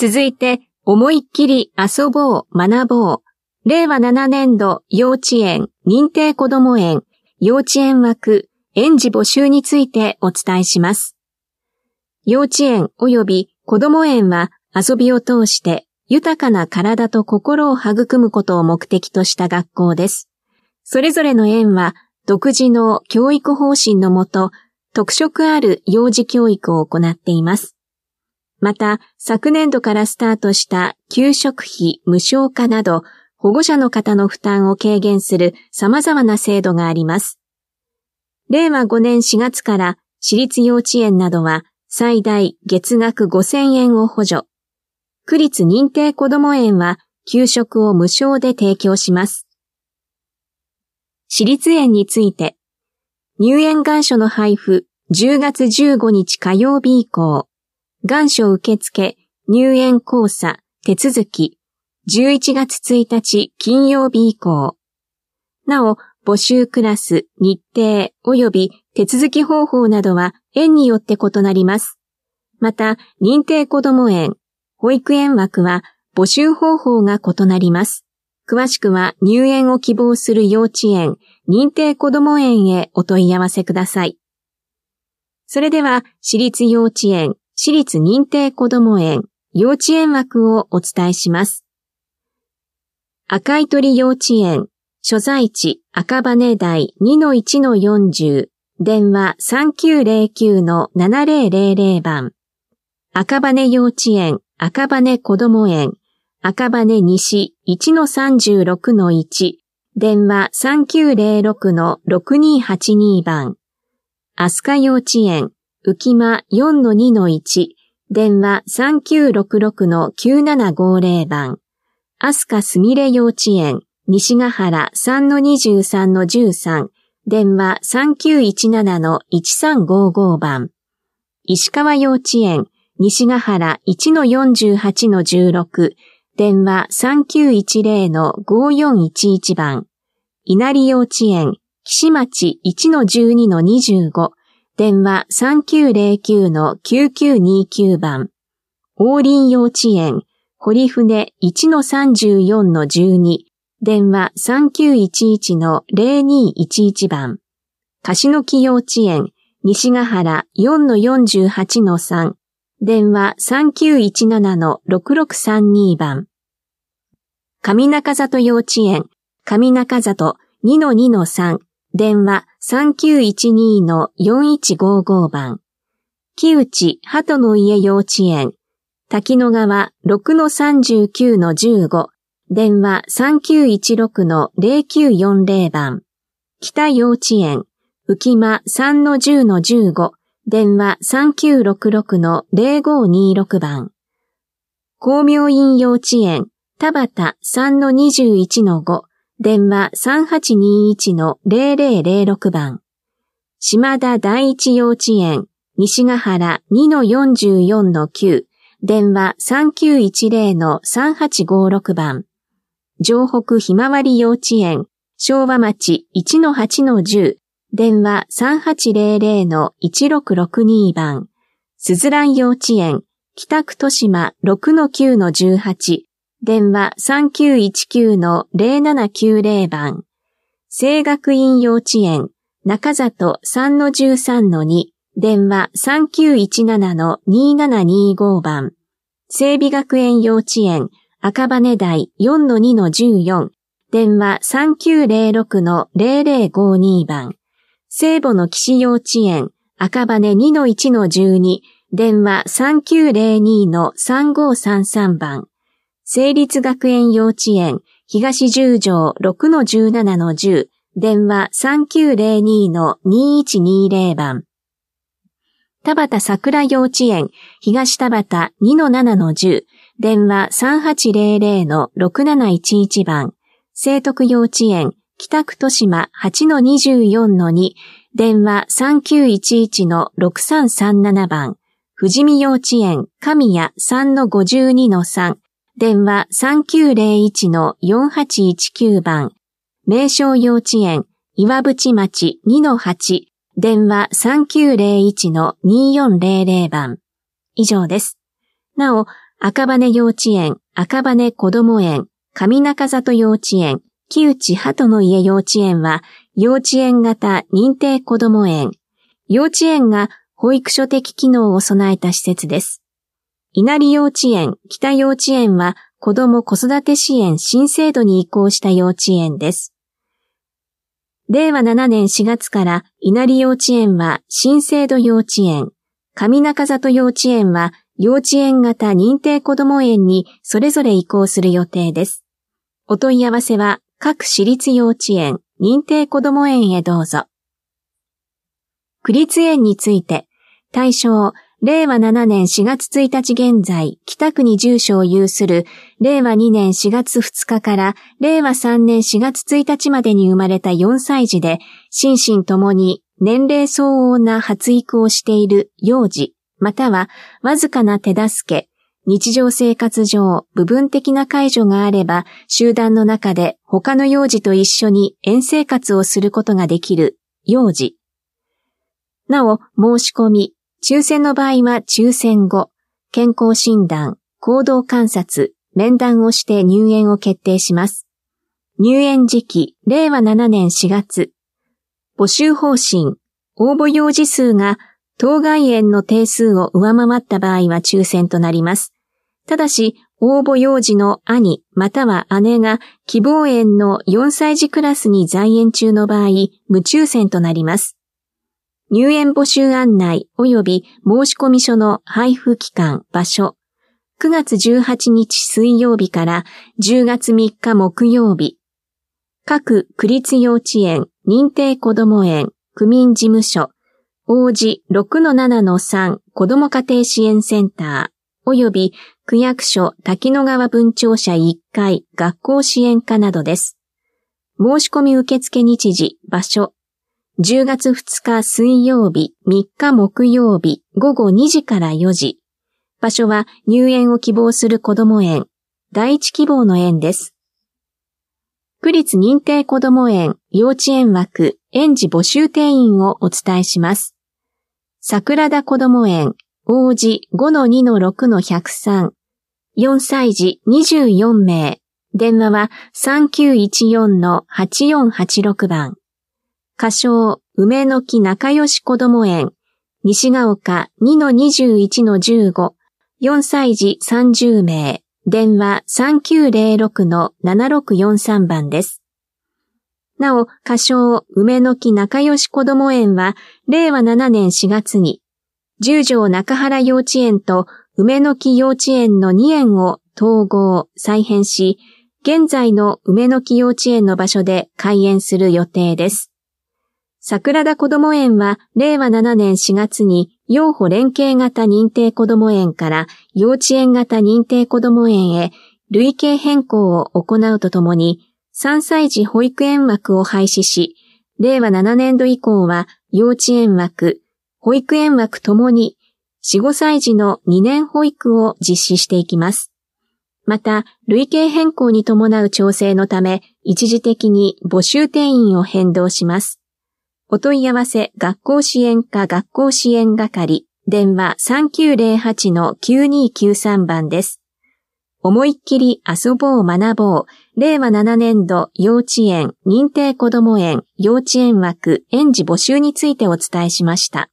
続いて、思いっきり遊ぼう、学ぼう。令和7年度幼稚園、認定こども園、幼稚園枠、園児募集についてお伝えします。幼稚園及びこども園は遊びを通して豊かな体と心を育むことを目的とした学校です。それぞれの園は独自の教育方針のもと、特色ある幼児教育を行っています。また、昨年度からスタートした給食費無償化など、保護者の方の負担を軽減する様々な制度があります。令和5年4月から私立幼稚園などは最大月額5000円を補助。区立認定こども園は給食を無償で提供します。私立園について、入園願書の配布10月15日火曜日以降、願書受付、入園交差、手続き、11月1日金曜日以降。なお、募集クラス、日程及び手続き方法などは園によって異なります。また、認定こども園、保育園枠は募集方法が異なります。詳しくは入園を希望する幼稚園、認定こども園へお問い合わせください。それでは、私立幼稚園、私立認定こども園、幼稚園枠をお伝えします。赤い鳥幼稚園、所在地赤羽台 2-1-40、電話 3909-7000 番。赤羽幼稚園、赤羽こども園、赤羽西 1-36-1、電話 3906-6282 番。飛鳥幼稚園、浮間 4-2-1、電話 3966-9750 番。飛鳥すみれ幼稚園、西ヶ原 3-23-13、電話 3917-1355 番。石川幼稚園、西ヶ原 1-48-16、電話 3910-5411 番。稲荷幼稚園、岸町 1-12-25、電話 3909-9929 番。王林幼稚園、堀船 1-34-12、電話 3911-0211 番。樫野木幼稚園、西ヶ原 4-48-3、電話 3917-6632 番。上中里幼稚園、上中里 2-2-3、電話 3912-4155 番。木内鳩の家幼稚園、滝野川 6-39-15、電話 3916-0940 番。北幼稚園、浮間 3-10-15、電話 3966-0526 番。光明院幼稚園、田端 3-21-5、電話 3821-0006 番。島田第一幼稚園、西ヶ原 2-44-9、電話 3910-3856 番。城北ひまわり幼稚園、昭和町 1-8-10、電話 3800-1662 番。すずらん幼稚園、北区豊島 6-9-18、電話 3919-0790 番。聖学院幼稚園、中里 3-13-2、電話 3917-2725 番。整備学園幼稚園、赤羽台 4-2-14、電話 3906-0052 番。聖母の岸幼稚園、赤羽 2-1-12、電話 3902-3533 番。成立学園幼稚園、東十条 6-17-10、電話 3902-2120 番。田端桜幼稚園、東田端 2-7-10、電話 3800-6711 番。聖徳幼稚園、北区豊島 8-24-2、電話 3911-6337 番。富士見幼稚園、神谷 3-52-3、電話 3901-4819 番。名称幼稚園、岩淵町 2-8、電話 3901-2400 番。以上です。なお、 赤羽幼稚園、赤羽こども園、上中里幼稚園、木内鳩の家幼稚園は幼稚園型認定こども園。幼稚園が保育所的機能を備えた施設です。稲荷幼稚園、北幼稚園は子ども子育て支援新制度に移行した幼稚園です。令和7年4月から稲荷幼稚園は新制度幼稚園、上中里幼稚園は幼稚園型認定こども園にそれぞれ移行する予定です。お問い合わせは各私立幼稚園、認定こども園へどうぞ。区立園について、対象、令和7年4月1日現在、北区に住所を有する、令和2年4月2日から令和3年4月1日までに生まれた4歳児で、心身ともに年齢相応な発育をしている幼児、またはわずかな手助け、日常生活上部分的な介助があれば、集団の中で他の幼児と一緒に園生活をすることができる幼児。なお、申し込み、抽選の場合は抽選後、健康診断、行動観察、面談をして入園を決定します。入園時期、令和7年4月。募集方針、応募幼児数が当該園の定数を上回った場合は抽選となります。ただし、応募幼児の兄または姉が希望園の4歳児クラスに在園中の場合、無抽選となります。入園募集案内及び申込書の配布期間、場所。9月18日水曜日から10月3日木曜日。各区立幼稚園、認定こども園、区民事務所、王子 6-7-3 子ども家庭支援センター、及び区役所滝野川分庁舎1階学校支援課などです。申し込み受付日時、場所。10月2日水曜日、3日木曜日、午後2時から4時。場所は入園を希望するこども園、第一希望の園です。区立認定こども園、幼稚園枠、園児募集定員をお伝えします。桜田こども園、王子 5-2-6-103、4歳児24名、電話は 3914-8486 番。仮称、梅の木仲良しこども園、西が丘 2-21-15、4歳児30名、電話 3906-7643 番です。なお、仮称、梅の木仲良しこども園は、令和7年4月に、十条中原幼稚園と梅の木幼稚園の2園を統合、再編し、現在の梅の木幼稚園の場所で開園する予定です。桜田こども園は令和7年4月に幼保連携型認定こども園から幼稚園型認定こども園へ類型変更を行うとともに3歳児保育園枠を廃止し、令和7年度以降は幼稚園枠、保育園枠ともに4、5歳児の2年保育を実施していきます。また、類型変更に伴う調整のため一時的に募集定員を変動します。お問い合わせ学校支援課学校支援係、電話 3908-9293 番です。思いっきり遊ぼう学ぼう、令和7年度幼稚園認定こども園幼稚園枠園児募集についてお伝えしました。